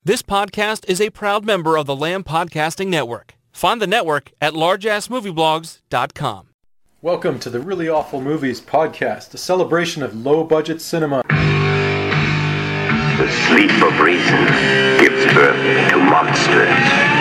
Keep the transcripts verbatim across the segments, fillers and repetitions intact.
This podcast is a proud member of the Lamb Podcasting Network. Find the network at large ass movie blogs dot com. Welcome to the Really Awful Movies podcast, a celebration of low-budget cinema. The sleep of reason gives birth to monsters.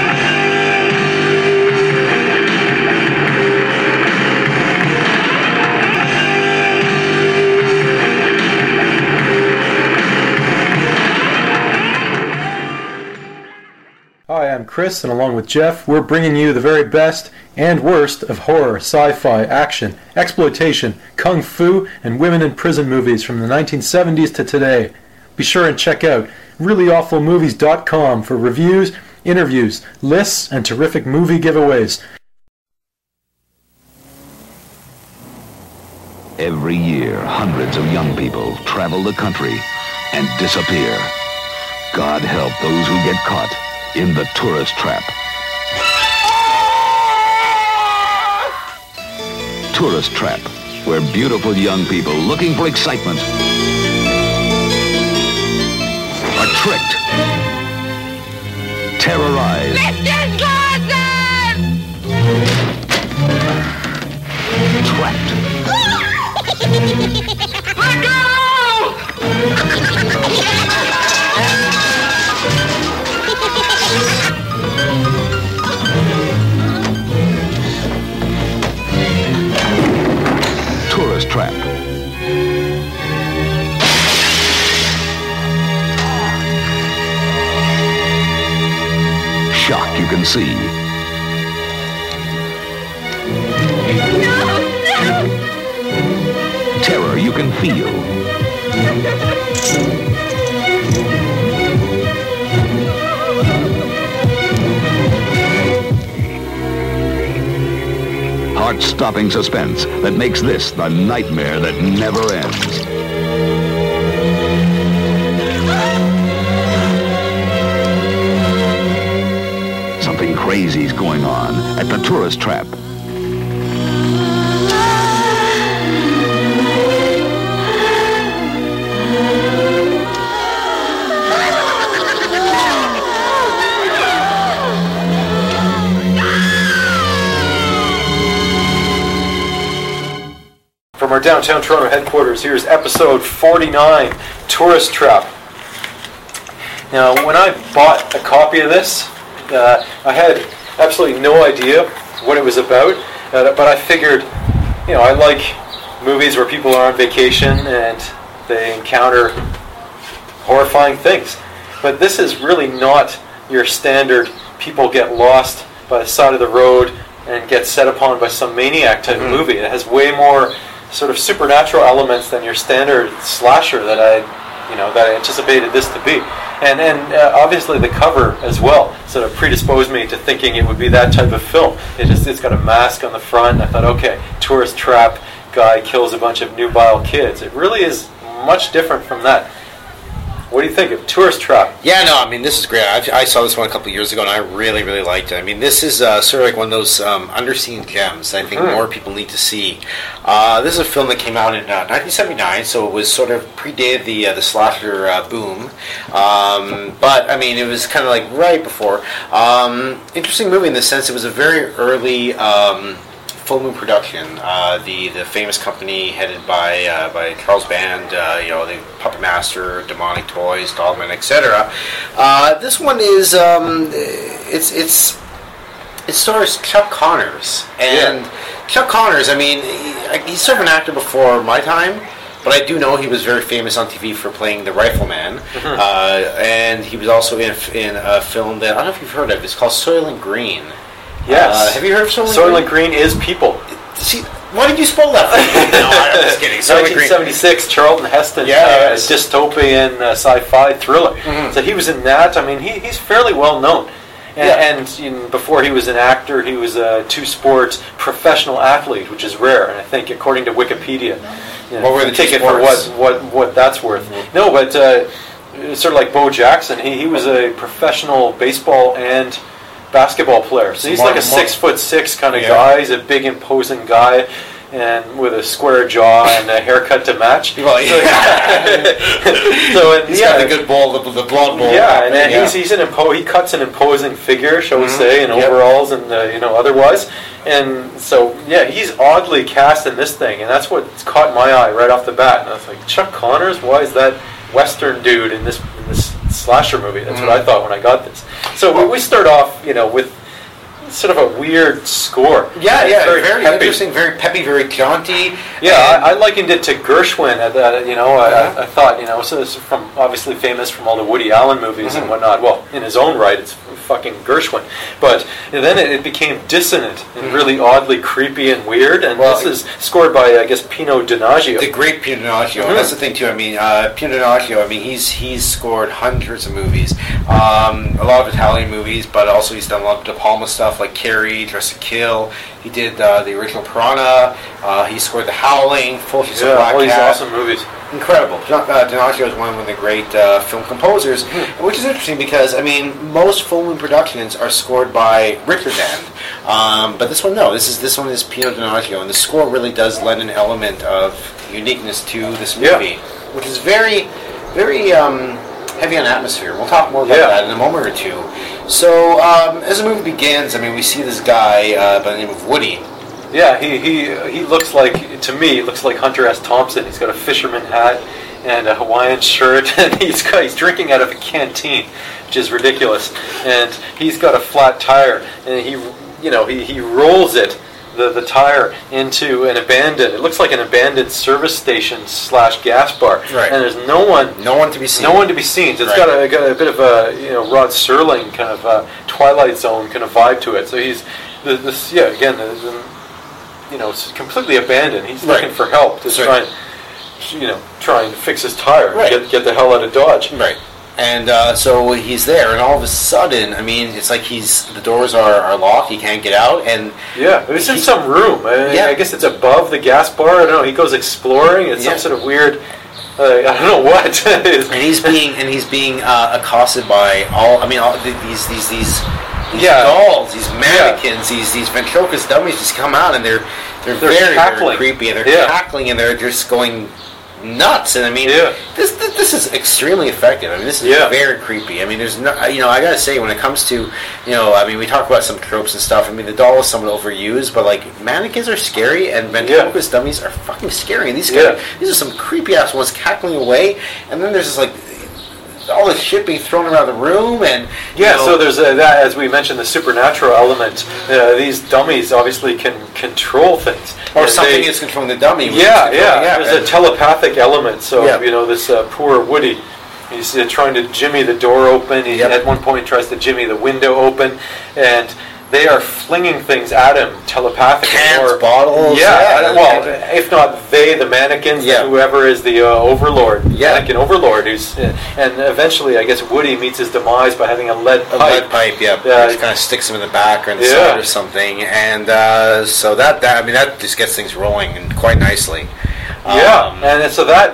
Hi, I'm Chris, and along with Jeff, we're bringing you the very best and worst of horror, sci-fi, action, exploitation, kung fu, and women in prison movies from the nineteen seventies to today. Be sure and check out really awful movies dot com for reviews, interviews, lists, and terrific movie giveaways. Every year, hundreds of young people travel the country and disappear. God help those who get caught in the tourist trap. Tourist trap, where beautiful young people looking for excitement are tricked, terrorized, trapped. Let go! Tourist trap. Shock you can see. No, no. Terror you can feel. Heart-stopping suspense that makes this the nightmare that never ends. Something crazy's going on at the tourist trap. From our downtown Toronto headquarters, here's episode forty-nine, Tourist Trap. Now, when I bought a copy of this, uh, I had absolutely no idea what it was about, uh, but I figured, you know, I like movies where people are on vacation and they encounter horrifying things. But this is really not your standard people get lost by the side of the road and get set upon by some maniac type mm-hmm. movie. It has way more sort of supernatural elements than your standard slasher that I, you know, that I anticipated this to be, and and uh, obviously the cover as well sort of predisposed me to thinking it would be that type of film. It just it's got a mask on the front. And I thought, okay, tourist trap, guy kills a bunch of nubile kids. It really is much different from that. What do you think of Tourist Trap? Yeah, no, I mean, this is great. I, I saw this one a couple of years ago, and I really, really liked it. I mean, this is uh, sort of like one of those um, underseen gems I think mm. more people need to see. Uh, this is a film that came out in uh, nineteen seventy-nine, so it was sort of predated the uh, the slasher uh, boom. Um, but, I mean, it was kind of like right before. Um, interesting movie in the sense it was a very early Um, Full Moon Production, uh, the the famous company headed by uh, by Charles Band, uh, you know, the Puppet Master, Demonic Toys, Dogman, et cetera. Uh, this one is um, it's it's it stars Chuck Connors, and yeah. Chuck Connors. I mean, he, he's sort of an actor before my time. But I do know he was very famous on T V for playing the Rifleman, mm-hmm. uh, and he was also in a, in a film that I don't know if you've heard of. It's called Soylent Green. Yes. Uh, have you heard of Soylent Green? Soylent Green is people. See, why did you spoil that for me? No, I'm just kidding. nineteen seventy-six, Charlton Heston, yeah, uh, yes. dystopian uh, sci-fi thriller. Mm-hmm. So he was in that. I mean, he, he's fairly well known. And, yeah. and in, before he was an actor, he was a two-sport professional athlete, which is rare. And I think, according to Wikipedia, you know, what were the take it for what, what, what that's worth. Mm-hmm. No, but uh, sort of like Bo Jackson, he, he was a professional baseball and basketball player. So he's more, like a more, six foot six kind of yeah. guy. He's a big, imposing guy. and with a square jaw and a haircut to match. Well, yeah. so and, he's yeah, got the good bowl, the, the blonde bowl. yeah, and then yeah. he's he's an impo- he cuts an imposing figure, shall we Mhm. say, in Yep. overalls and uh, you know otherwise. And so yeah, he's oddly cast in this thing, and that's what caught my eye right off the bat. And I was like, Chuck Connors, why is that Western dude in this in this slasher movie? That's Mhm. what I thought when I got this. So we, we start off, you know, with sort of a weird score. Yeah, It's yeah, very, peppy. interesting, very peppy, very jaunty. Yeah, and- I, I likened it to Gershwin. At the, you know, I, Uh-huh. I, I thought, you know, so this is from obviously famous from all the Woody Allen movies Mhm. and whatnot. Well, in his own right, it's fucking Gershwin. But then it, it became dissonant and really oddly creepy and weird. And Well, this is scored by, I guess, Pino Donaggio. The great Pino Donaggio. Mhm. That's the thing too. I mean, uh, Pino Donaggio. I mean, he's he's scored hundreds of movies. Um, a lot of Italian movies, but also he's done a lot of De Palma stuff like Carrie, Dress to Kill. He did uh, the original Piranha. Uh, he scored The Howling, Full House of Yeah, Black all these Cat. awesome movies. Incredible. Don- uh, Donaggio is one of the great uh, film composers, which is interesting because, I mean, most film productions are scored by Richard Band. Um, but this one, no. This is this one is Pino Donaggio, and the score really does lend an element of uniqueness to this Yeah. movie, which is very, very um, heavy on atmosphere. We'll talk more about Yeah. that in a moment or two. So, um, as the movie begins, I mean, we see this guy uh, by the name of Woody. Yeah, he, he he looks like, to me, he looks like Hunter S. Thompson. He's got a fisherman hat and a Hawaiian shirt, and he's got, he's drinking out of a canteen, which is ridiculous. And he's got a flat tire, and he you know he, he rolls it, the the tire, into an abandoned. It looks like an abandoned service station slash gas bar. Right. And there's no one. No one to be seen. No one to be seen. So it's Right. got, a, got a bit of a you know Rod Serling kind of uh, Twilight Zone kind of vibe to it. So he's the, this yeah again the, the, you know it's completely abandoned. He's Right. looking for help to That's try right. and you know try and fix his tire Right. and get get the hell out of Dodge. Right. And uh, so he's there, and all of a sudden, I mean, it's like he's the doors are, are locked. He can't get out, and Yeah, it's in He- some room. I, Yeah. I guess it's above the gas bar. I don't know. He goes exploring. It's Yeah. some sort of weird. Uh, I don't know what. and he's being and he's being uh, accosted by all. I mean, all th- these these these. These Yeah. dolls, these mannequins, these these ventriloquist dummies just come out and they're they're, They're very, very cackling. creepy and they're Yeah. cackling and they're just going nuts. And I mean, Yeah. this, this this is extremely effective. I mean, this is Yeah. very creepy. I mean, there's no, you know, I gotta say when it comes to, you know, I mean, we talk about some tropes and stuff. I mean, the doll is somewhat overused, but like mannequins are scary and ventriloquist dummies are fucking scary. And these Yeah. guys, these are some creepy ass ones cackling away, and then there's this like all this shit being thrown around the room, and you Yeah, know, so there's a, that, as we mentioned, the supernatural element. Uh, these dummies obviously can control things. or And something they- is controlling the dummy. which Yeah, is yeah. controlling- There's a telepathic element. So, Yeah. you know, this uh, poor Woody, he's uh, trying to jimmy the door open. He Yep. at one point tries to jimmy the window open, and they are flinging things at him telepathically. Cans, or, bottles, Yeah, yeah. well, if not they, the mannequins, Yeah. whoever is the uh, overlord, Yeah. mannequin overlord, who's, uh, and eventually, I guess Woody meets his demise by having a lead a pipe. lead pipe, yeah, Yeah. which kind of sticks him in the back or in the Yeah. side or something, and uh, so that, that I mean that just gets things rolling and quite nicely. Yeah, Um, and so that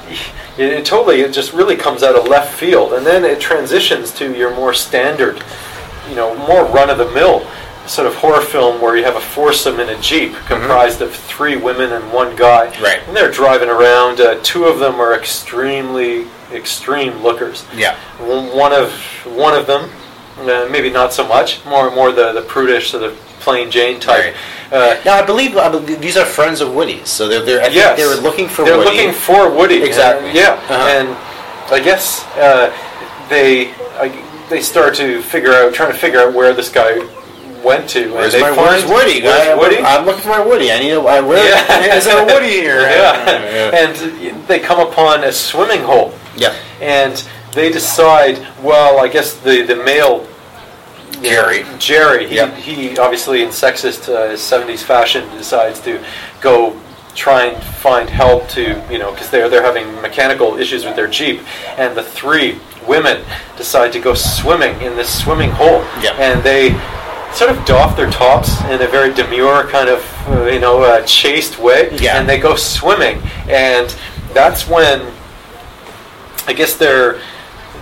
it, it totally it just really comes out of left field, and then it transitions to your more standard, you know, more run of the mill sort of horror film where you have a foursome in a jeep comprised of three women and one guy. Right. And they're driving around. Uh, two of them are extremely extreme lookers. Yeah. One of one of them, uh, maybe not so much. More more the the prudish sort of plain Jane type. Uh, Now I believe, I believe these are friends of Woody's, so they're, they're I think Yes. they were looking for They're Woody. looking for Woody. Exactly. And, yeah, Uh-huh. and I guess uh, they I, they start to figure out, trying to figure out where this guy went to. Where's and they my find, Where's Woody? Where's I, Woody? I'm looking for my Woody. I need a I, where Yeah. is there a Woody here? yeah. And they come upon a swimming hole. Yeah. And they decide, well, I guess the the male. you Jerry. know, Jerry. He, Yep. he obviously in sexist uh, seventies fashion decides to go try and find help to, you know, because they're they're having mechanical issues with their Jeep, and the three women decide to go swimming in this swimming hole. Yep. And they sort of doff their tops in a very demure kind of, uh, you know, uh, chaste way, Yeah. and they go swimming, and that's when I guess they're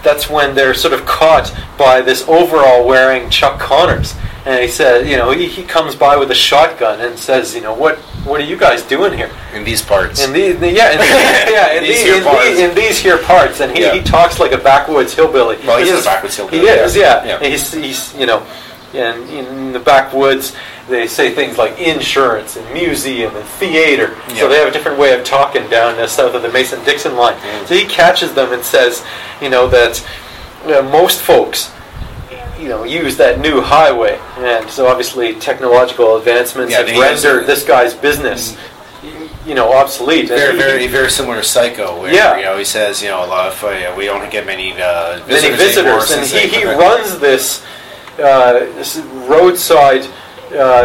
that's when they're sort of caught by this overall wearing Chuck Connors. And he says, you know, he, he comes by with a shotgun and says, you know, what what are you guys doing here? In these parts. In these, the, yeah, in, yeah, in, these these, here in, parts. these, in these here parts. And he, Yeah. he talks like a backwoods hillbilly. Well, he This is a backwoods hillbilly, He is, yeah. yeah. Yeah. And he's, he's, you know, and in the backwoods, they say things like insurance and museum and theater. Yeah. So they have a different way of talking down uh, south of the Mason-Dixon line. Mm. So he catches them and says, you know, that uh, most folks, you know, use that new highway, and so obviously technological advancements Yeah, have they use rendered it. this guy's business, you know, obsolete. And Very, he- very, very similar to Psycho, where Yeah. you know he says, you know, a lot of uh, we don't get many uh, visitors, many anymore visitors, and since he, they- he runs this, uh, this roadside uh,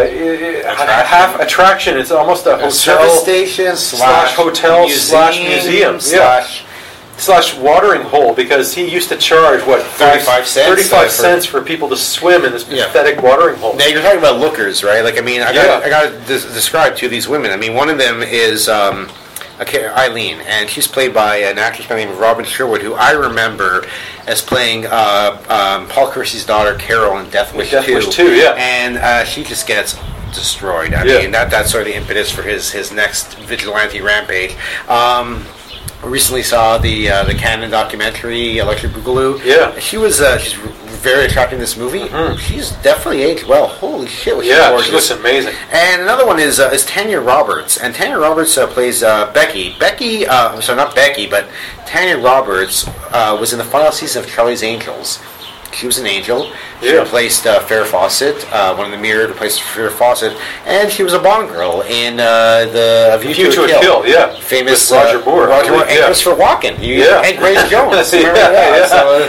half attraction. It's almost a a hotel service station slash slash hotel slash museum slash. slash watering hole, because he used to charge what thirty-five cents, thirty-five uh, for- cents for people to swim in this Yeah. pathetic watering hole. Now you're talking about lookers, right? Like I mean, I got Yeah. I got to des- describe two of these women. I mean, one of them is um, okay, Eileen, and she's played by an actress by the name of Robin Sherwood, who I remember as playing uh, um, Paul Kersey's daughter Carol in Death Wish Death two. Wish two, yeah. And uh, she just gets destroyed. I Yeah. mean, that that's sort of the impetus for his his next vigilante rampage. Um, I recently saw the uh, the Canon documentary Electric Boogaloo. Yeah. she was uh, she's very attractive in this movie. Mhm. She's definitely aged well. Holy shit, was she Yeah, gorgeous. she looks amazing. And another one is uh, is Tanya Roberts, and Tanya Roberts uh, plays uh, Becky. Becky, uh, I'm sorry, not Becky, but Tanya Roberts uh, was in the final season of Charlie's Angels. She was an angel. She Yeah. replaced uh, Farrah Fawcett. Uh, one in the Mirror replaced Farrah Fawcett, and she was a Bond girl in uh, the A View, View to a to a Kill. Kill, yeah. Famous With Roger uh, Moore, I Roger Moore, believe, and yeah. Christopher Walken. You, Yeah. and Grace Jones. Yeah, Remember that? yeah. So,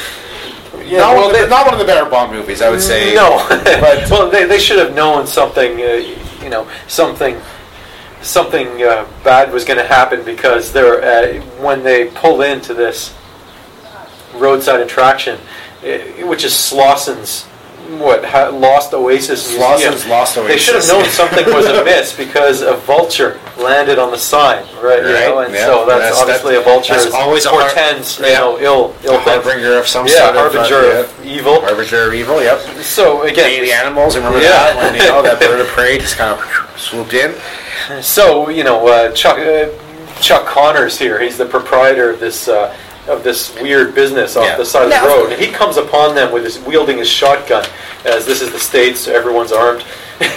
uh, Yeah, not, well, one of the, they- not one of the better Bond movies, I would say. No, but well, they, they should have known something, uh, you know, something something uh, bad was going to happen, because they're uh, when they pull into this roadside attraction, uh, which is Slosson's what ha- Lost Oasis Museum. Slosson's Lost They should have Oasis. known something was amiss, because a vulture landed on the sign, right? You Right, know, and yeah. so that's, That's- obviously that's- a vulture. that's is- always a har- portends, you yeah. know, ill, ill a harbinger of some yeah, sort of harbinger uh, of evil. yeah. Harbinger of evil. Yep. So again, The animals. Remember Yeah. that when you know that bird of prey just kind of swooped in. So you know, uh, Chuck uh, Chuck Connors here. He's the proprietor of this uh, of this weird business off Yeah. the side of Now- the road, and he comes upon them with his wielding his shotgun, as this is the States, so everyone's armed. Well,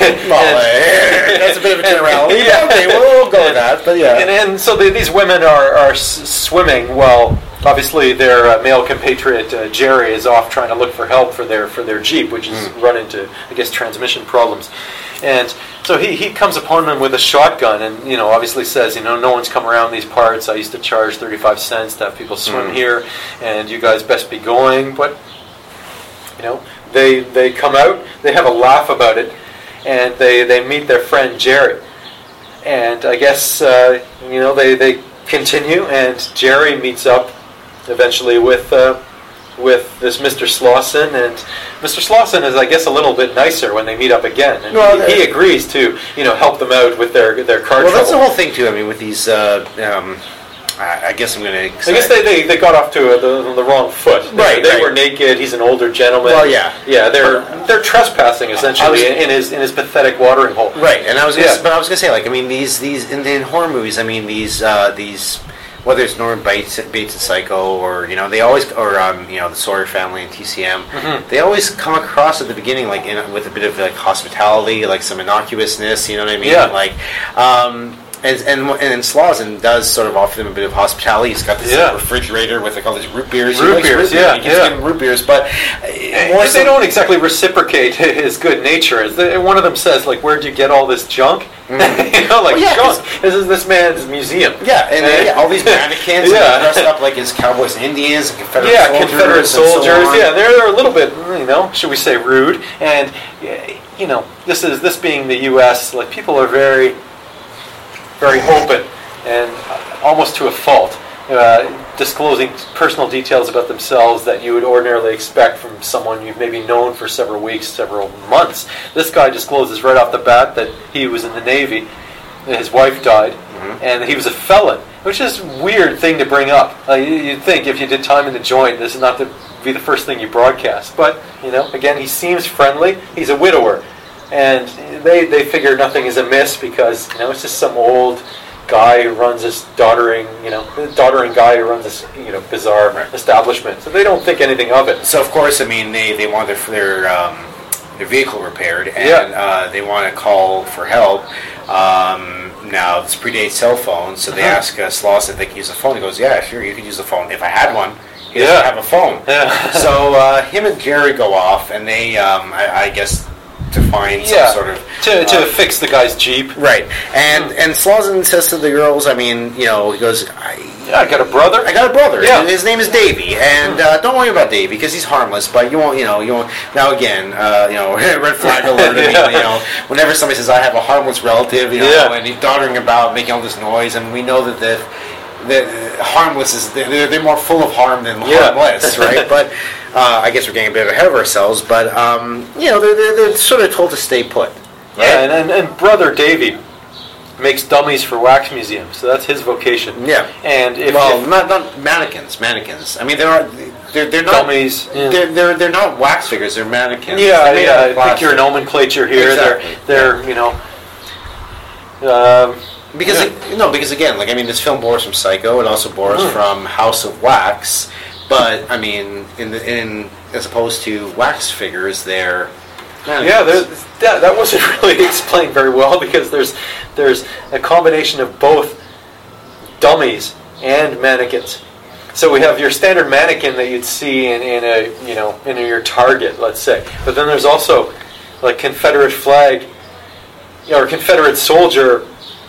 uh, that's a bit of a generality. Yeah. Okay, we'll, we'll go with that. But yeah. And, and so the, these women are, are s- swimming while obviously their uh, male compatriot uh, Jerry is off trying to look for help for their for their Jeep, which is Mm. run into, I guess, transmission problems. And so he, he comes upon them with a shotgun, and you know obviously says, you know, no one's come around these parts. I used to charge thirty-five cents to have people swim Mm. here, and you guys best be going. But you know, they they come out, they have a laugh about it, and they, they meet their friend Jerry. And I guess, uh, you know, they, they continue, and Jerry meets up eventually with uh, with this Mister Slauson, and Mister Slauson is, I guess, a little bit nicer when they meet up again. And Well, he, he uh, agrees to, you know, help them out with their their car Well, that's the trouble. whole thing too. I mean, with these, uh, um, I, I guess I'm going to. I guess they, they, they got off to a, the, the wrong foot. They, Right, they right. were naked. He's an older gentleman. Well, yeah. yeah. They're they're trespassing essentially I was- in his in his pathetic watering hole. Right, and I was, gonna, Yeah. but I was going to say, like, I mean, these these in, in horror movies, I mean, these uh, these. Whether it's Norman Bates, Bates and Psycho, or you know, they always, or um, you know, the Sawyer family and T C M, Mm-hmm. they always come across at the beginning like in, with a bit of like hospitality, like some innocuousness. You know what I mean? Yeah. Like, um, and and and in Slauson does sort of offer them a bit of hospitality. He's got this Yeah. like, refrigerator with like all these root beers. Root he likes beers, root yeah, He keeps yeah. giving root beers, but uh, more They so- don't exactly reciprocate his good nature. As the- One of them says, like, "Where'd you get all this junk?" you know, like Well, yeah, junk. This is this man's museum. Yeah, and uh, yeah, all these mannequins Yeah. and dressed up like as cowboys and Indians and Confederate Yeah, soldiers. Confederate and so soldiers. on. yeah, they're, they're a little bit, you know, should we say, rude. And you know, this is this being the U S, like people are very, very open and almost to a fault, uh, disclosing personal details about themselves that you would ordinarily expect from someone you've maybe known for several weeks, several months. This guy discloses right off the bat that he was in the Navy, that his wife died, and that he was a felon. which is a weird thing to bring up. Uh, you, you'd think if you did time in the joint, this is not the be the first thing you broadcast. But, you know, again, he seems friendly. He's a widower. And they, they figure nothing is amiss because, you know, it's just some old guy who runs this doddering, you know, doddering guy who runs this, you know, bizarre right. establishment. So they don't think anything of it. So, of course, I mean, they, they want their, their, um, their vehicle repaired, and yeah. uh, they want to call for help. Um, now, this predates cell phones, so they uh-huh. ask uh, Sloss if they can use the phone. He goes, yeah, sure, you can use the phone. If I had one. He Yeah. doesn't have a phone. Yeah. So uh, him and Jerry go off, and they, um, I, I guess, to find yeah. some sort of... To, to uh, fix the guy's Jeep. Right. And and Slauson says to the girls, I mean, you know, he goes, I, Yeah, I got a brother. I got a brother. Yeah. His name is Davey, and uh, don't worry about Davey because he's harmless. But you won't, you know, you won't. Now again, uh, you know, red flag alert. Yeah. You know, whenever somebody says I have a harmless relative, you know, Yeah. and he's doddering about, making all this noise, and we know that the, the harmless is they're, they're more full of harm than Yeah. harmless, right? But uh, I guess we're getting a bit ahead of ourselves. But um, you know, they're, they're, they're sort of told to stay put. Right? Yeah, and, and, and brother Davey makes dummies for wax museums, so that's his vocation. Yeah. And if, well, if not not mannequins, mannequins. I mean, there are they're they're not dummies, yeah. They're, they're they're not wax figures. They're mannequins. yeah, They're made out yeah, of I think your plastic. nomenclature here. Exactly. They're they're you know. Um, Because yeah. it, no, because again, like I mean, this film borrows from Psycho. It also borrows Mm. from House of Wax. But I mean, in the in as opposed to wax figures, they're mannequins. Yeah, there- that, that wasn't really explained very well because there's there's a combination of both dummies and mannequins. So we have your standard mannequin that you'd see in, in a you know in your Target, let's say. But then there's also like Confederate flag, you know, or Confederate soldier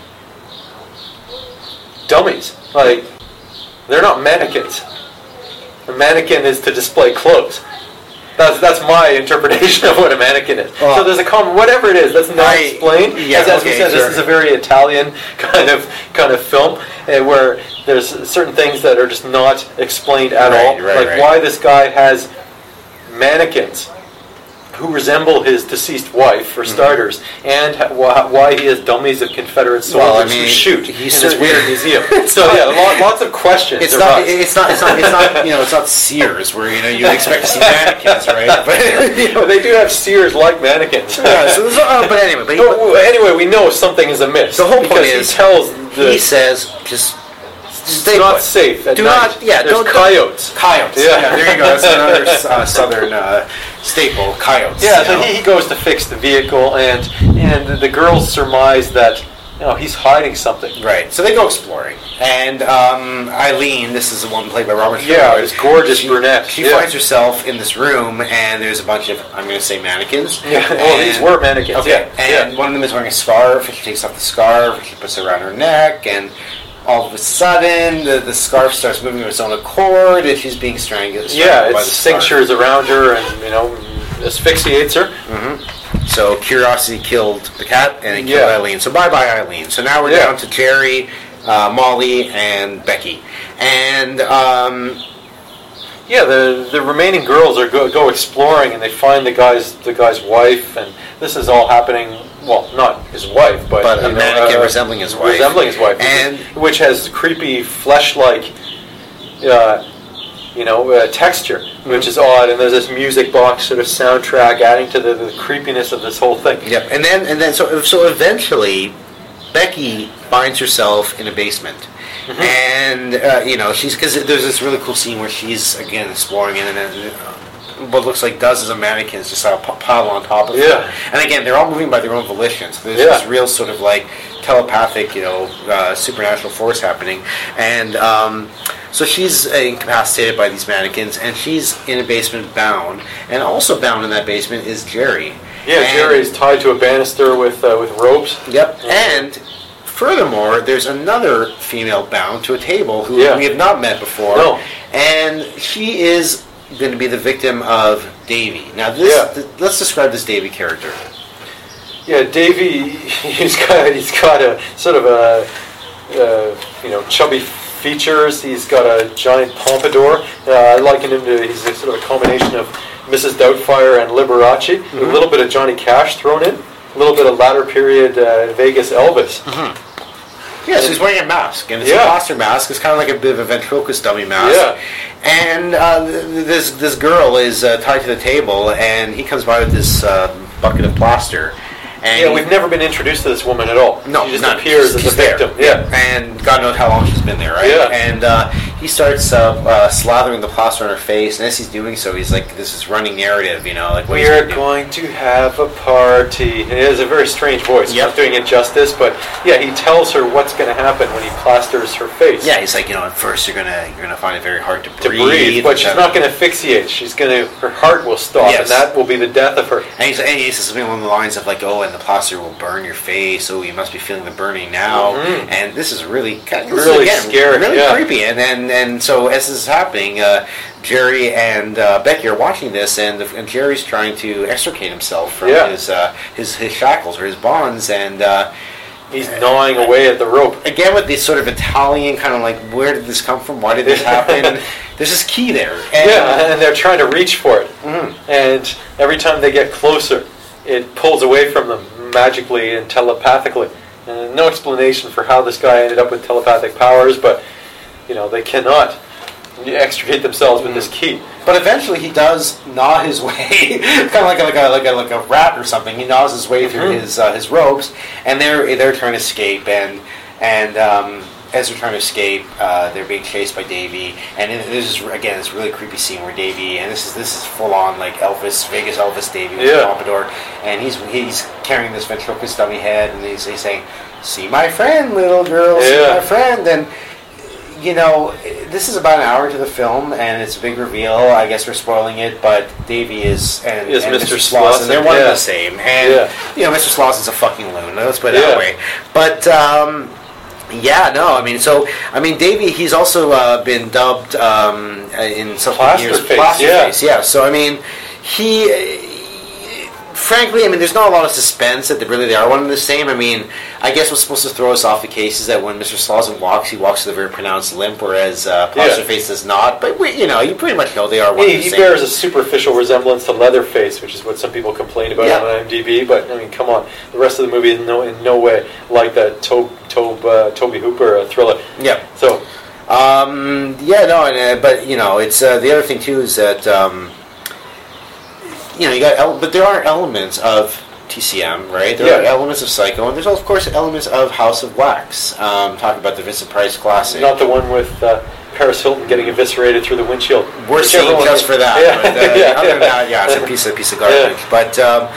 dummies. Like they're not mannequins. A mannequin is to display clothes. That's that's my interpretation of what a mannequin is. Well, so there's a common, whatever it is, that's not I- explained. yeah, as as we okay, said, sure. this is a very Italian kind of kind of film uh, where there's certain things that are just not explained at Right, all. right, like right. why this guy has mannequins who resemble his deceased wife, for starters, and ha- why, why he has dummies of Confederate soldiers Well, I mean, who shoot he's in this certainly- weird museum. So yeah, lo- lots of questions. It's not, arise. it's not. It's not. It's not. You know, it's not Sears where you know you expect to see mannequins, right? But you know, But they do have Sears like mannequins. yeah, so there's- uh, but anyway, but, he, But w- anyway, we know something is amiss. The whole point because is he tells the, he says just stay it's not put. safe at Do night. not. Yeah, There's don't coyotes. Coyotes. Yeah. Yeah. There you go. That's another uh, southern uh, staple. Coyotes. Yeah, you so know? he, he goes to fix the vehicle, and and the girls surmise that you know he's hiding something. Right. So they go exploring, and um, Eileen, this is the one played by Robert. Yeah, Sherwood, this gorgeous she, brunette. She Yeah. finds herself in this room, and there's a bunch of I'm going to say mannequins. Yeah, well, these And- were mannequins. Okay, Yeah, and yeah. one of them is wearing a scarf. And she takes off the scarf. She puts it around her neck, and all of a sudden, the, the scarf starts moving of its own accord, and she's being strangled. Yeah, strangled by it the scarf. cinctures around her and you know asphyxiates her. So curiosity killed the cat, and it killed Yeah. Eileen. So bye bye Eileen. So now we're Yeah. down to Jerry, uh, Molly, and Becky, and um, Yeah, the the remaining girls are go, go exploring, and they find the guy's the guy's wife, and this is all happening. Well, not his wife, but, But a you know, mannequin resembling his wife. resembling his wife, And- which has creepy flesh-like, uh, you know, uh, texture, which is odd. And there's this music box sort of soundtrack adding to the, the creepiness of this whole thing. yep. And then and then so so eventually, Becky finds herself in a basement. Mm-hmm. And uh, you know she's because there's this really cool scene where she's again exploring it, and then uh, what looks like dozens of mannequins just uh, pile on top of Yeah. her. And again, they're all moving by their own volition. So there's Yeah. this real sort of like telepathic, you know, uh, supernatural force happening. And um, so she's uh, incapacitated by these mannequins, and she's in a basement bound. And also bound in that basement is Jerry. Yeah, And- Jerry's tied to a banister with uh, with ropes. Yep. And furthermore, there's another female bound to a table who Yeah. we have not met before. No. And she is going to be the victim of Davy. Now, this Yeah. th- let's describe this Davy character. Yeah, Davy, he's got he's got a sort of a uh, you know chubby features. He's got a giant pompadour. Uh, I liken him to he's a sort of a combination of Missus Doubtfire and Liberace, with a little bit of Johnny Cash thrown in, a little bit of latter period uh, Vegas Elvis. Yeah, so he's wearing a mask, and it's Yeah. a plaster mask. It's kind of like a bit of a ventriloquist dummy mask. Yeah. And uh, th- this this girl is uh, tied to the table, and he comes by with this uh, bucket of plaster. And Yeah, he- we've never been introduced to this woman at all. No, she just none. appears She's- as a she's there. victim. Yeah. And God knows how long she's been there, right? Yeah. And uh, he starts uh, uh, slathering the plaster on her face, and as he's doing so, he's like, "This is running narrative, you know, like what he's We're gonna do." going to have a party. It is a very strange voice. Yep. Not doing it justice, but yeah, he tells her what's going to happen when he plasters her face. Yeah, he's like, you know, at first you're gonna you're gonna find it very hard to To breathe, breathe, but she's and not going to asphyxiate. She's going to, her heart will stop, Yes. and that will be the death of her. And he's, and he says something along the lines of like, "Oh, and the plaster will burn your face. Oh, you must be feeling the burning now." Mhm. And this is really kind of, Really scary, really yeah. creepy. And and and so as this is happening, uh, Jerry and uh, Becky are watching this, and, and Jerry's trying to extricate himself from Yeah. his, uh, his his shackles or his bonds, and. Uh, He's gnawing away at the rope. Again, with this sort of Italian kind of like, where did this come from? Why did this happen? And there's this key there. And, Yeah, and they're trying to reach for it. Mhm. And every time they get closer, it pulls away from them magically and telepathically. And no explanation for how this guy ended up with telepathic powers, but you know they cannot extricate themselves with this key. But eventually, he does gnaw his way, kind of like a, like a like a like a rat or something. He gnaws his way through Mhm. his uh, his ropes, and they're they're trying to escape. And and um, as they're trying to escape, uh, they're being chased by Davy. And it, this is again this really creepy scene where Davy, and this is this is full on like Elvis, Vegas Elvis Davy with Yeah. the pompadour, and he's he's carrying this ventriloquist dummy head, and he's, he's saying, "See my friend, little girl, see Yeah. my friend," and. You know, this is about an hour into the film, and it's a big reveal. I guess we're spoiling it, but Davy is and, Is and Mister Mister Slauson, they're one yeah. and the same. And Yeah. you know, Mister Slauson's a fucking loon. Let's put it Yeah. that way. But um, yeah, no, I mean, so I mean, Davy, he's also uh, been dubbed um, in some years Plasterface, Plasterface. Yeah. So I mean, he. Frankly, I mean, there's not a lot of suspense that they really they are one and the same. I mean, I guess what's supposed to throw us off the case is that when Mister Slauson walks, he walks with a very pronounced limp, whereas uh, Plasterface does not. But we, you know, you pretty much know they are one He, and the he same. bears a superficial resemblance to Leatherface, which is what some people complain about Yeah. on IMDb. But I mean, come on, the rest of the movie is no in no way like that Tobe Tobe uh, Toby Hooper uh, thriller. Yeah. So Um, yeah, no, and, uh, but you know, it's uh, the other thing too is that um, you know you got, ele- but there are elements of T C M, right? There are Yeah. elements of Psycho, and there's of course elements of House of Wax. Um, talking about the Vincent Price classic. not the one with uh, Paris Hilton getting eviscerated through the windshield. We're Whichever seeing one just is- for that. Yeah. But, uh, yeah, other than yeah. that, yeah, it's a piece of piece of garbage. Yeah. But um,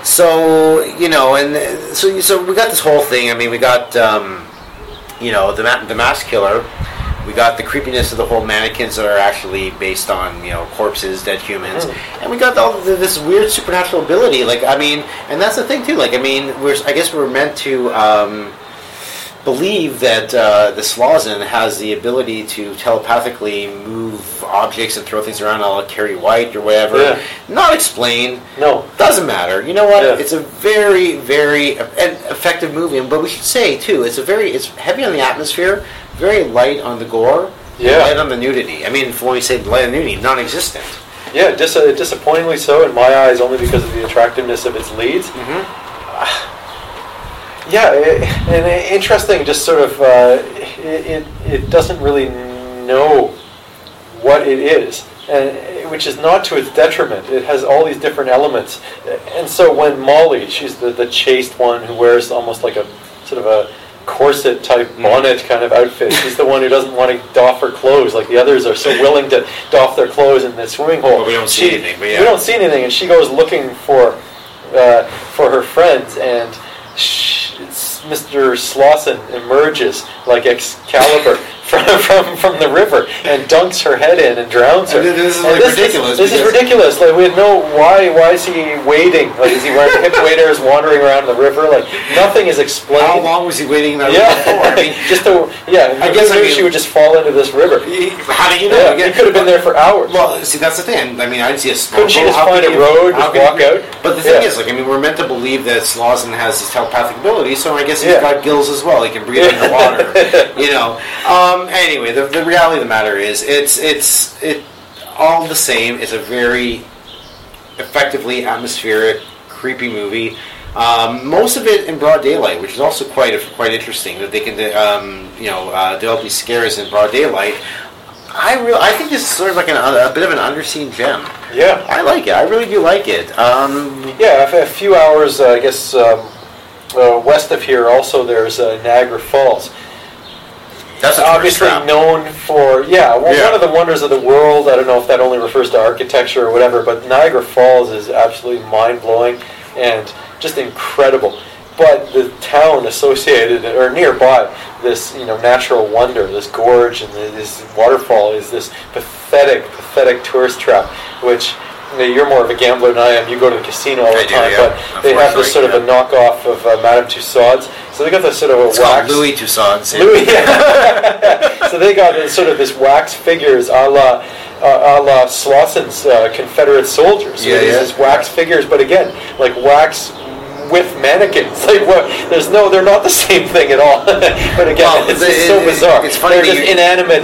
so you know, and uh, so so we got this whole thing. I mean, we got um, you know the ma- the mask killer. We got the creepiness of the whole mannequins that are actually based on, you know, corpses, dead humans, and we got all the, this weird supernatural ability. Like, I mean, and that's the thing too. Like, I mean, we're I guess we're meant to um, believe that uh, the Slauson has the ability to telepathically move objects and throw things around, like Carrie White or whatever. Yeah. Not explained. No. Doesn't matter. You know what? Yeah. It's a very, very e- effective movie. But we should say too, it's a very, it's heavy on the atmosphere, very light on the gore, Yeah. and light on the nudity. I mean, when we say light on nudity, non-existent. Yeah, dis- uh, disappointingly so in my eyes, only because of the attractiveness of its leads. Yeah, it, and uh, interesting. Just sort of, uh, it, it it doesn't really know what it is, and uh, which is not to its detriment. It has all these different elements, and so when Molly, she's the the chaste one who wears almost like a sort of a corset type bonnet kind of outfit. She's the one who doesn't want to doff her clothes, like the others are so willing to doff their clothes in the swimming hole. Well, we don't see She- anything, but yeah. We don't see anything, and she goes looking for uh, for her friends, and sh- it's Mister Slauson emerges like Excalibur from, from from the river and dunks her head in and drowns her. And this is, And like, ridiculous This, is because- ridiculous. Like we had no why. Why is he wading? Like is he wearing hip waders, wandering around the river? Like nothing is explained. How long was he waiting in that Yeah, room for? I mean, just to, yeah. I I guess guess I mean- she would just fall into this river. how do you know? Yeah, Again, he could have been there for hours. Well, see, that's the thing. I mean, I didn't see a snorkel. Couldn't she just How find could a you- road, how just could walk you- out? But the thing Yeah. is, like, I mean, we're meant to believe that Slauson has this telepathic ability, so I guess he's Yeah. got gills as well. He can breathe underwater. You know. Um, anyway, the, the reality of the matter is, it's it's it all the same. It's a very effectively atmospheric, creepy movie. Um, most of it in broad daylight, which is also quite quite interesting that they can um, you know uh, develop these scares in broad daylight. I really, I think this is sort of like an, a bit of an underseen gem. Yeah, I like it. I really do like it. Um, yeah, a few hours, uh, I guess, um, uh, west of here. Also, there's uh, Niagara Falls. That's a obviously known for yeah, well, yeah. one of the wonders of the world. I don't know if that only refers to architecture or whatever, but Niagara Falls is absolutely mind-blowing and just incredible. But the town associated or nearby this, you know, natural wonder, this gorge and this waterfall is this pathetic, pathetic tourist trap, which, you know, you're more of a gambler than I am. You go to the casino all the I do, time, yeah. but they have this sort of yeah. a knockoff of uh, Madame Tussauds. So they got this sort of a it's wax. called Louis Tussauds. Yeah. Louis, yeah. So they got this sort of this wax figures a la uh, a la Slosson's uh, Confederate soldiers. So Yeah, there's yeah. this wax figures, but again, like wax with mannequins. Like what? There's no, they're not the same thing at all. But again, Well, it's the- just so it- bizarre. it's funny they're that just you- inanimate,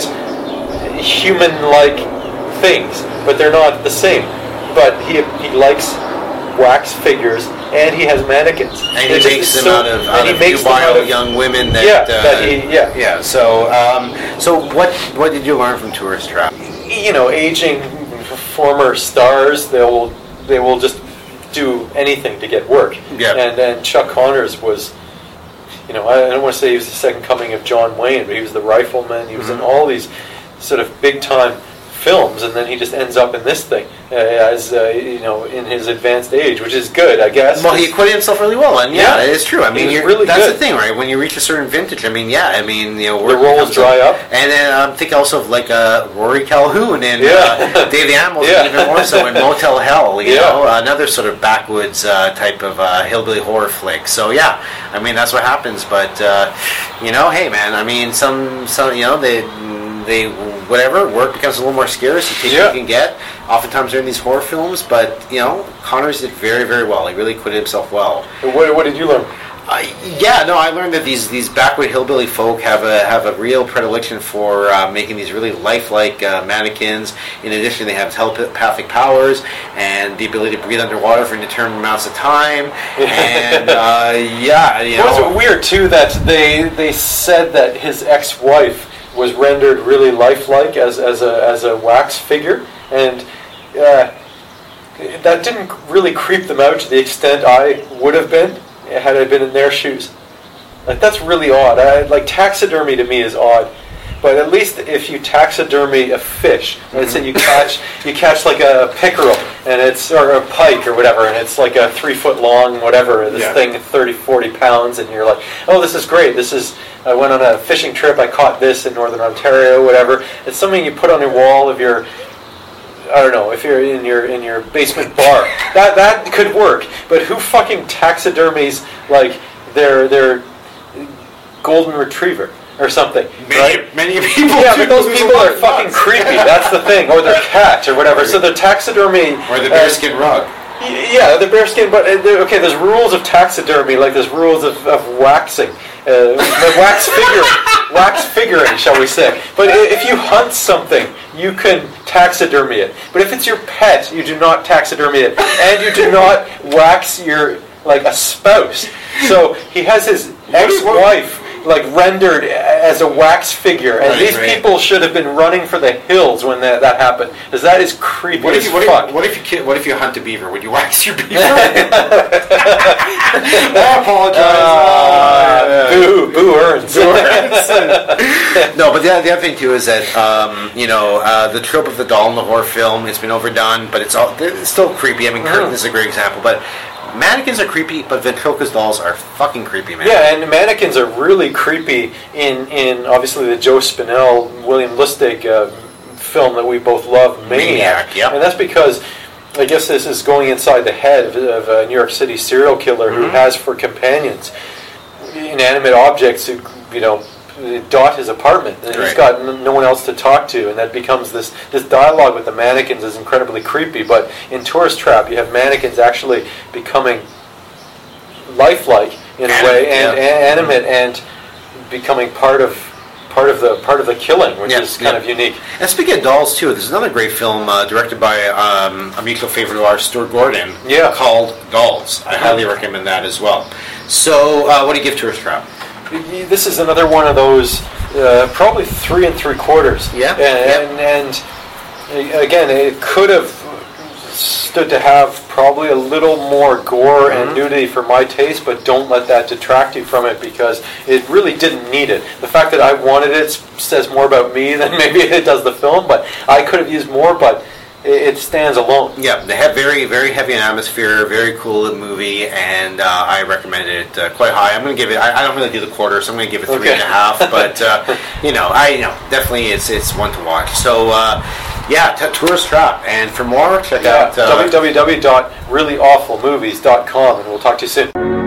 human-like things, but they're not the same. But he he likes wax figures, and he has mannequins. And he It just makes is them so- out of, and out he of makes them out nubile of- young women. That, Yeah, uh, that he- yeah. yeah. So, um, so what what did you learn from Tourist Trap? You know, aging former stars, they will they will just do anything to get work. Yeah. And and Chuck Connors was, you know, I don't want to say he was the second coming of John Wayne, but he was the Rifleman. He was Mm-hmm. in all these sort of big time films, and then he just ends up in this thing uh, as uh, you know, in his advanced age, which is good, I guess. Well, he acquitted himself really well, and yeah, Yeah. it's true. I mean, was you're, really that's good. the thing, right? When you reach a certain vintage, I mean, yeah, I mean, you know, The work roles becomes dry a- up. and then um, think also of like uh, Rory Calhoun and Yeah. uh, Dave the Animals, Yeah. and even more so in Motel Hell. You Yeah. know, another sort of backwoods uh, type of uh, hillbilly horror flick. So yeah, I mean, that's what happens. But uh, you know, hey, man, I mean, some some you know they. They whatever work becomes a little more scarce. You take Yeah. what you can get. Oftentimes they're in these horror films, but you know Connors did very very well. He really acquitted himself well. What, what did you learn? Uh, yeah, no, I learned that these these backwood hillbilly folk have a have a real predilection for uh, making these really lifelike uh, mannequins. In addition, they have telepathic powers and the ability to breathe underwater for indeterminate amounts of time. And uh, yeah, you Well, know, it's weird too that they they said that his ex-wife was rendered really lifelike as as a as a wax figure, and uh, that didn't really creep them out to the extent I would have been had I been in their shoes. Like, that's really odd. I, like, taxidermy to me is odd. But at least if you taxidermy a fish, let's say you catch you catch like a pickerel and it's or a pike or whatever, and it's like a three foot long whatever, this Yeah. thing thirty, forty pounds, and you're like, oh, this is great. This is I went on a fishing trip. I caught this in northern Ontario, whatever. It's something you put on your wall of your. I don't know if you're in your in your basement bar. That that could work. But who fucking taxidermies like their their golden retriever or something, many, right? many people. Yeah, do. but those There's a people lot are of fucking nuts. creepy. That's the thing, or their cat or whatever. So the taxidermy Or the uh, bearskin rug. y- Yeah, the bearskin. But uh, there- okay, there's rules of taxidermy, like there's rules of, of waxing, uh, the wax figuring, wax figuring, shall we say? But i- if you hunt something, you can taxidermy it. But if it's your pet, you do not taxidermy it, and you do not wax your like a spouse. So he has his ex-wife like rendered as a wax figure, and Right, these right. people should have been running for the hills when that, that happened, because that is creepy What if as you what fuck. if, what if you ki- what if you hunt a beaver? Would you wax your beaver? I apologize. Uh, boo, boo earns. No, but the, the other thing too is that um, you know uh, the trope of the doll in the horror film, it's been overdone, but it's all it's still creepy. I mean, Curtain is a great example, but mannequins are creepy, but ventriloquist dolls are fucking creepy, man. Yeah, and the mannequins are really creepy in, in obviously the Joe Spinell, William Lustig uh, film that we both love, Maniac. Maniac, yep. And that's because I guess this is going inside the head of, of a New York City serial killer who has for companions inanimate objects who, you know, dot his apartment, and he's Right. got n- no one else to talk to, and that becomes this this dialogue with the mannequins is incredibly creepy. But in Tourist Trap, you have mannequins actually becoming lifelike in a Animate, way, and, yeah. and animate, and becoming part of part of the part of the killing, which Yeah, is kind yeah. of unique. And speaking of dolls, too, there's another great film uh, directed by um, a mutual favorite of ours, Stuart Gordon, Yeah. called Dolls. I highly recommend that as well. So, uh, what do you give Tourist Trap? This is another one of those, uh, probably three and three quarters. Yeah, And, and, and again, it could have stood to have probably a little more gore Mm-hmm. and nudity for my taste, but don't let that detract you from it because it really didn't need it. The fact that I wanted it s- says more about me than maybe it does the film, but I could have used more, but it, it stands alone. Yeah, they have very, very heavy in atmosphere, very cool movie, and uh, I recommend it uh, quite high. I'm going to give it, I, I don't really do the quarter, so I'm going to give it three Okay. and a half, but, uh, you know, I, you know, definitely it's it's one to watch. So, uh, yeah, t- Tourist Trap, and for more, check Yeah, out... Uh, w w w dot really awful movies dot com, and we'll talk to you soon.